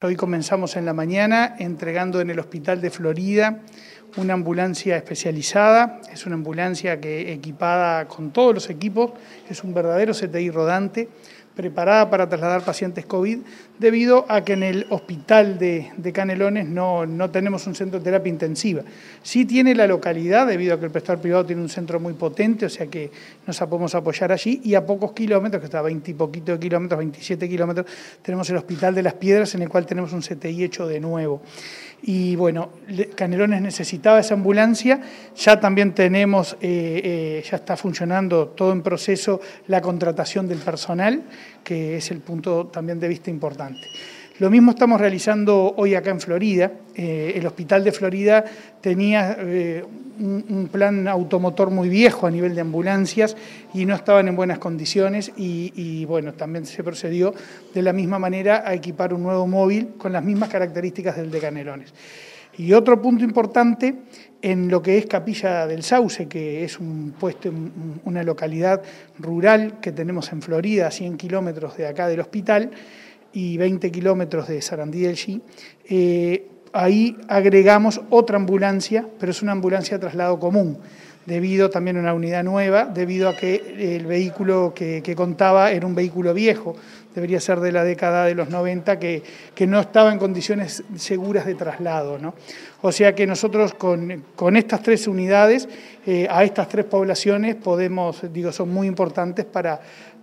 Hoy comenzamos en la mañana entregando en el Hospital de Florida una ambulancia especializada. Es una ambulancia equipada con todos los equipos, es un verdadero CTI rodante, preparada para trasladar pacientes COVID, debido a que en el hospital de Canelones no tenemos un centro de terapia intensiva. Sí tiene la localidad, debido a que el prestador privado tiene un centro muy potente, o sea que nos podemos apoyar allí, y a pocos kilómetros, que está a 20 y poquito de kilómetros, 27 kilómetros, tenemos el Hospital de las Piedras, en el cual tenemos un CTI hecho de nuevo. Y bueno, Canelones necesitaba esa ambulancia, ya también tenemos, ya está funcionando todo en proceso la contratación del personal, que es el punto también de vista importante. Lo mismo estamos realizando hoy acá en Florida. El Hospital de Florida tenía un plan automotor muy viejo a nivel de ambulancias y no estaban en buenas condiciones y bueno, también se procedió de la misma manera a equipar un nuevo móvil con las mismas características del de Canelones. Y otro punto importante, en lo que es Capilla del Sauce, que es un puesto, una localidad rural que tenemos en Florida, a 100 kilómetros de acá del hospital, y 20 kilómetros de Sarandí del Xi, ahí agregamos otra ambulancia, pero es una ambulancia de traslado común, debido también a una unidad nueva, debido a que el vehículo que contaba era un vehículo viejo, debería ser de la década de los 90, que no estaba en condiciones seguras de traslado, ¿no? O sea que nosotros con estas tres unidades, a estas tres poblaciones podemos, son muy importantes para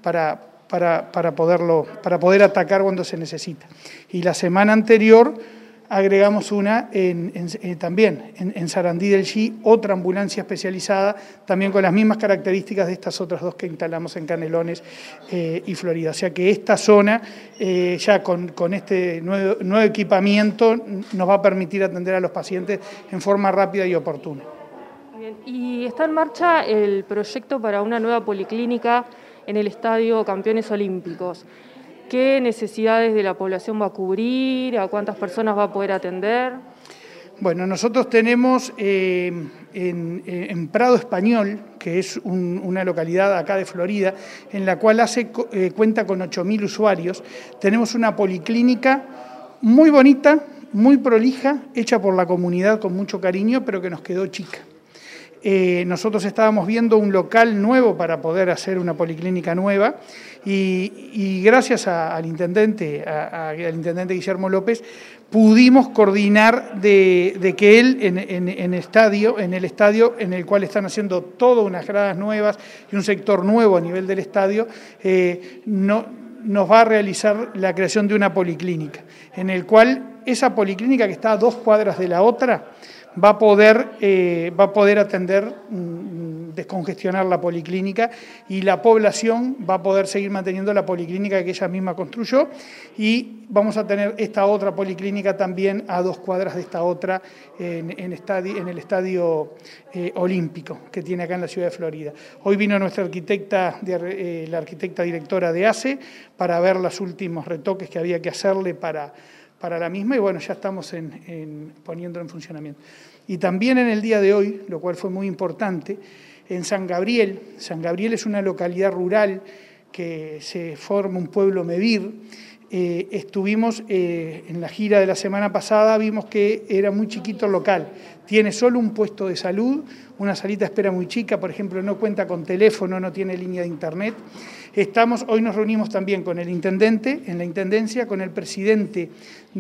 poder atacar cuando se necesita. Y la semana anterior agregamos una también en Sarandí del Xi, otra ambulancia especializada, también con las mismas características de estas otras dos que instalamos en Canelones y Florida. O sea que esta zona, ya con este nuevo equipamiento, nos va a permitir atender a los pacientes en forma rápida y oportuna. Bien. Y está en marcha el proyecto para una nueva policlínica en el Estadio Campeones Olímpicos. ¿Qué necesidades de la población va a cubrir? ¿A cuántas personas va a poder atender? Bueno, nosotros tenemos en Prado Español, que es una localidad acá de Florida, en la cual cuenta con 8.000 usuarios. Tenemos una policlínica muy bonita, muy prolija, hecha por la comunidad con mucho cariño, pero que nos quedó chica. Nosotros estábamos viendo un local nuevo para poder hacer una policlínica nueva y gracias al intendente Guillermo López pudimos coordinar de que él en el estadio en el cual están haciendo todas unas gradas nuevas y un sector nuevo a nivel del estadio, nos va a realizar la creación de una policlínica, en el cual esa policlínica, que está a 2 cuadras de la otra, va a poder atender, descongestionar la policlínica, y la población va a poder seguir manteniendo la policlínica que ella misma construyó, y vamos a tener esta otra policlínica también a 2 cuadras de esta otra en el estadio olímpico que tiene acá en la ciudad de Florida. Hoy vino nuestra arquitecta, la arquitecta directora de ACE, para ver los últimos retoques que había que hacerle para la misma, y bueno, ya estamos poniendo en funcionamiento. Y también en el día de hoy, lo cual fue muy importante, en San Gabriel es una localidad rural que se forma un pueblo Mebir. Estuvimos en la gira de la semana pasada, vimos que era muy chiquito el local, tiene solo un puesto de salud, una salita de espera muy chica, por ejemplo, no cuenta con teléfono, no tiene línea de internet. Hoy nos reunimos también con el intendente, en la intendencia, con el presidente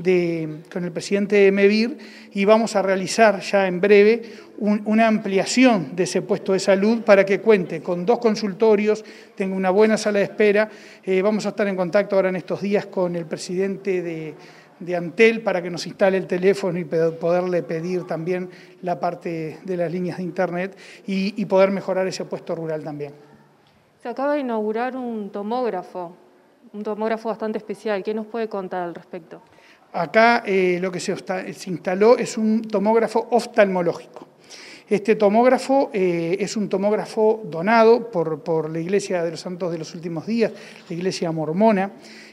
de Mebir, y vamos a realizar ya en breve una ampliación de ese puesto de salud para que cuente con 2 consultorios, tenga una buena sala de espera. Vamos a estar en contacto ahora en estos días con el presidente de Antel para que nos instale el teléfono y poderle pedir también la parte de las líneas de internet y poder mejorar ese puesto rural también. Se acaba de inaugurar un tomógrafo bastante especial. ¿Qué nos puede contar al respecto? Acá lo que se instaló es un tomógrafo oftalmológico. Este tomógrafo es un tomógrafo donado por la Iglesia de los Santos de los Últimos Días, la Iglesia mormona.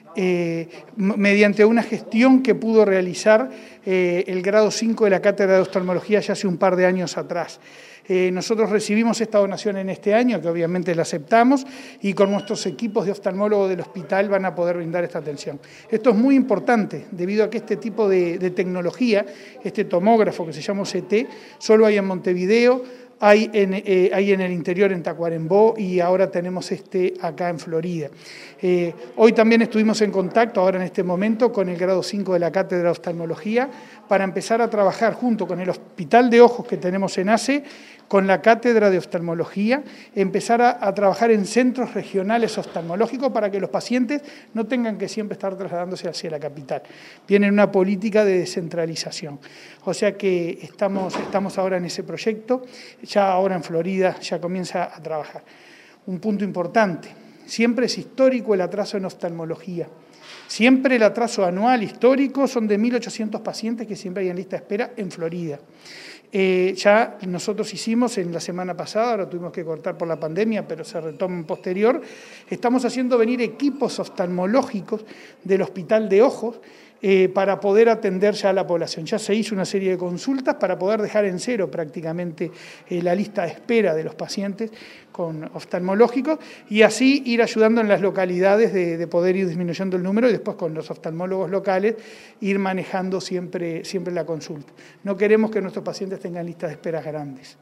mediante una gestión que pudo realizar el grado 5 de la Cátedra de Oftalmología ya hace un par de años atrás. Nosotros recibimos esta donación en este año, que obviamente la aceptamos, y con nuestros equipos de oftalmólogos del hospital van a poder brindar esta atención. Esto es muy importante, debido a que este tipo de tecnología, este tomógrafo que se llama OCT, solo hay en Montevideo, hay en el interior en Tacuarembó y ahora tenemos acá en Florida. Hoy también estuvimos en contacto, ahora en este momento, con el grado 5 de la Cátedra de Oftalmología para empezar a trabajar junto con el Hospital de Ojos que tenemos en ACE, con la Cátedra de Oftalmología, empezar a trabajar en centros regionales oftalmológicos para que los pacientes no tengan que siempre estar trasladándose hacia la capital. Viene una política de descentralización. O sea que estamos ahora en ese proyecto, ya ahora en Florida ya comienza a trabajar. Un punto importante, siempre es histórico el atraso en oftalmología. Siempre el atraso anual histórico son de 1.800 pacientes que siempre hay en lista de espera en Florida. Ya nosotros hicimos en la semana pasada, ahora tuvimos que cortar por la pandemia, pero se retoma en posterior, estamos haciendo venir equipos oftalmológicos del Hospital de Ojos para poder atender ya a la población. Ya se hizo una serie de consultas para poder dejar en cero prácticamente la lista de espera de los pacientes con oftalmológicos y así ir ayudando en las localidades de poder ir disminuyendo el número y después con los oftalmólogos locales ir manejando siempre la consulta. No queremos que nuestros pacientes tengan listas de esperas grandes.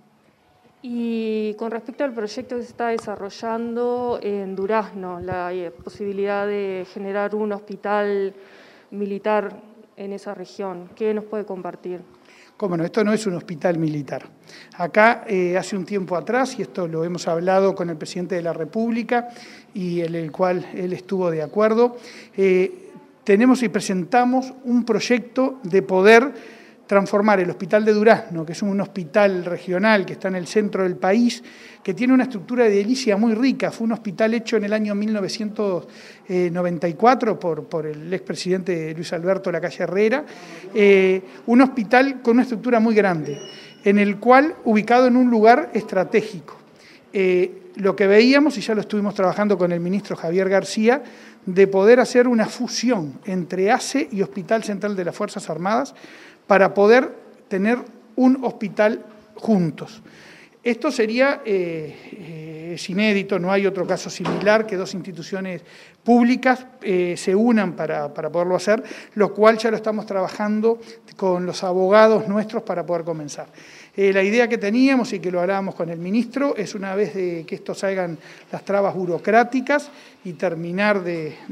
Y con respecto al proyecto que se está desarrollando en Durazno, la posibilidad de generar un hospital militar en esa región, ¿qué nos puede compartir? Cómo no, esto no es un hospital militar. Acá, hace un tiempo atrás, y esto lo hemos hablado con el presidente de la República, y en el cual él estuvo de acuerdo, tenemos y presentamos un proyecto de poder transformar el Hospital de Durazno, que es un hospital regional que está en el centro del país, que tiene una estructura edilicia muy rica. Fue un hospital hecho en el año 1994 por el expresidente Luis Alberto Lacalle Herrera, un hospital con una estructura muy grande, en el cual ubicado en un lugar estratégico. Lo que veíamos, y ya lo estuvimos trabajando con el ministro Javier García, de poder hacer una fusión entre ACE y Hospital Central de las Fuerzas Armadas para poder tener un hospital juntos. Esto sería, es inédito, no hay otro caso similar, que dos instituciones públicas se unan para poderlo hacer, lo cual ya lo estamos trabajando con los abogados nuestros para poder comenzar. La idea que teníamos y que lo hablábamos con el ministro es, una vez que esto salgan las trabas burocráticas y terminar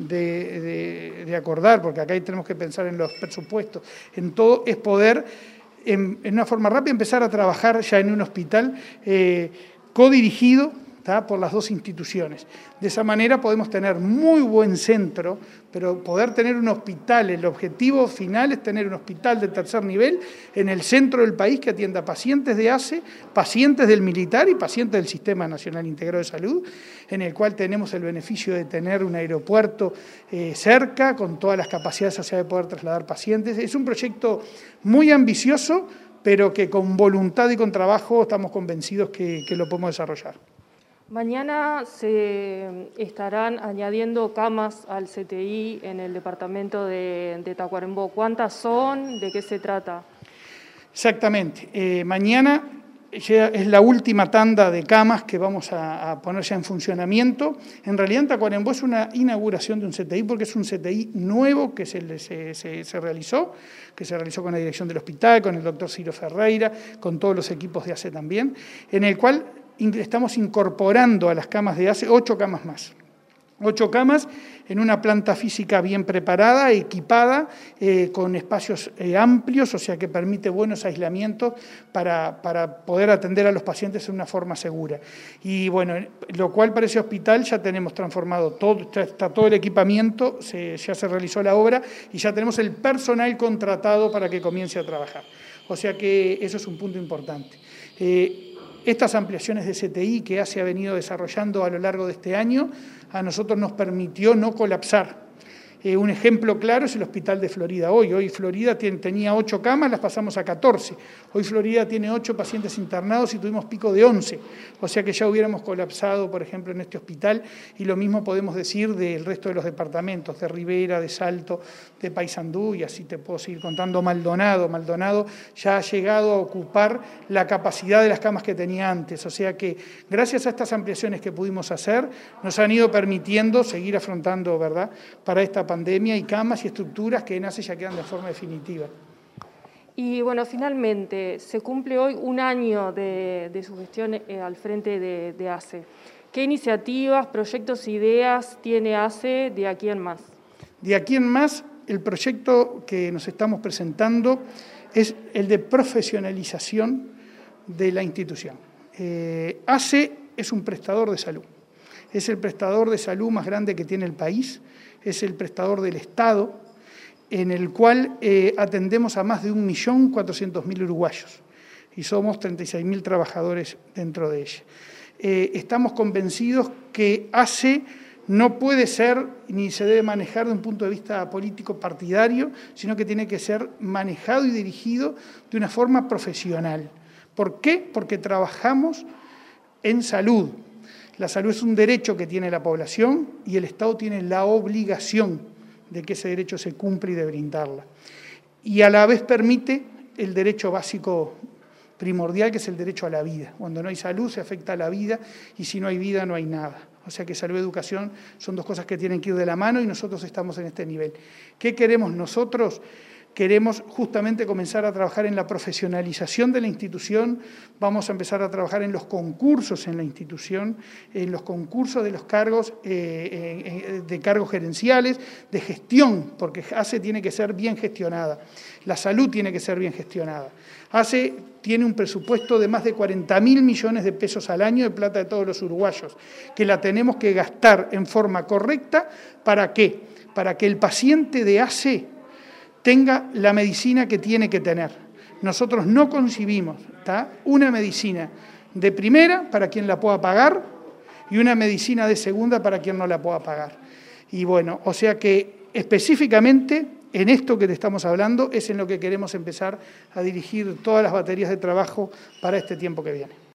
de acordar, porque acá tenemos que pensar en los presupuestos, en todo, es poder en una forma rápida empezar a trabajar ya en un hospital codirigido por las dos instituciones. De esa manera podemos tener muy buen centro, pero poder tener un hospital, el objetivo final es tener un hospital de tercer nivel en el centro del país que atienda pacientes de ACE, pacientes del militar y pacientes del Sistema Nacional Integrado de Salud, en el cual tenemos el beneficio de tener un aeropuerto cerca, con todas las capacidades hacia de poder trasladar pacientes. Es un proyecto muy ambicioso, pero que con voluntad y con trabajo estamos convencidos que lo podemos desarrollar. Mañana se estarán añadiendo camas al CTI en el departamento de Tacuarembó. ¿Cuántas son? ¿De qué se trata? Exactamente. Mañana ya es la última tanda de camas que vamos a poner ya en funcionamiento. En realidad en Tacuarembó es una inauguración de un CTI porque es un CTI nuevo que se realizó con la dirección del hospital, con el doctor Ciro Ferreira, con todos los equipos de ACE también, en el cual estamos incorporando a las camas de ACE 8 camas más. 8 camas en una planta física bien preparada, equipada, con espacios amplios, o sea que permite buenos aislamientos para poder atender a los pacientes de una forma segura. Y bueno, lo cual para ese hospital ya tenemos transformado todo, está todo el equipamiento, ya se realizó la obra y ya tenemos el personal contratado para que comience a trabajar. O sea que eso es un punto importante. Estas ampliaciones de CTI que ACE ha venido desarrollando a lo largo de este año, a nosotros nos permitió no colapsar Un ejemplo claro es el Hospital de Florida hoy. Hoy Florida tenía 8 camas, las pasamos a 14. Hoy Florida tiene 8 pacientes internados y tuvimos pico de 11. O sea que ya hubiéramos colapsado, por ejemplo, en este hospital, y lo mismo podemos decir del resto de los departamentos, de Rivera, de Salto, de Paysandú, y así te puedo seguir contando. Maldonado ya ha llegado a ocupar la capacidad de las camas que tenía antes. O sea que gracias a estas ampliaciones que pudimos hacer, nos han ido permitiendo seguir afrontando, ¿verdad?, para esta pandemia, y camas y estructuras que en ACE ya quedan de forma definitiva. Y bueno, finalmente, se cumple hoy un año de su gestión al frente de ACE. ¿Qué iniciativas, proyectos, ideas tiene ACE de aquí en más? De aquí en más, el proyecto que nos estamos presentando es el de profesionalización de la institución. ACE es un prestador de salud. Es el prestador de salud más grande que tiene el país, es el prestador del Estado, en el cual atendemos a más de 1.400.000 uruguayos y somos 36.000 trabajadores dentro de ella. Estamos convencidos que ACE no puede ser ni se debe manejar de un punto de vista político partidario, sino que tiene que ser manejado y dirigido de una forma profesional. ¿Por qué? Porque trabajamos en salud. La salud es un derecho que tiene la población y el Estado tiene la obligación de que ese derecho se cumpla y de brindarla. Y a la vez permite el derecho básico primordial, que es el derecho a la vida. Cuando no hay salud se afecta a la vida, y si no hay vida no hay nada. O sea que salud y educación son dos cosas que tienen que ir de la mano, y nosotros estamos en este nivel. ¿Qué queremos nosotros? Queremos justamente comenzar a trabajar en la profesionalización de la institución, vamos a empezar a trabajar en los concursos en la institución, en los concursos de los cargos, de cargos gerenciales, de gestión, porque ACE tiene que ser bien gestionada, la salud tiene que ser bien gestionada. ACE tiene un presupuesto de más de 40.000 millones de pesos al año de plata de todos los uruguayos, que la tenemos que gastar en forma correcta. ¿Para qué? Para que el paciente de ACE tenga la medicina que tiene que tener. Nosotros no concibimos una medicina de primera para quien la pueda pagar y una medicina de segunda para quien no la pueda pagar. Y bueno, o sea que específicamente en esto que te estamos hablando es en lo que queremos empezar a dirigir todas las baterías de trabajo para este tiempo que viene.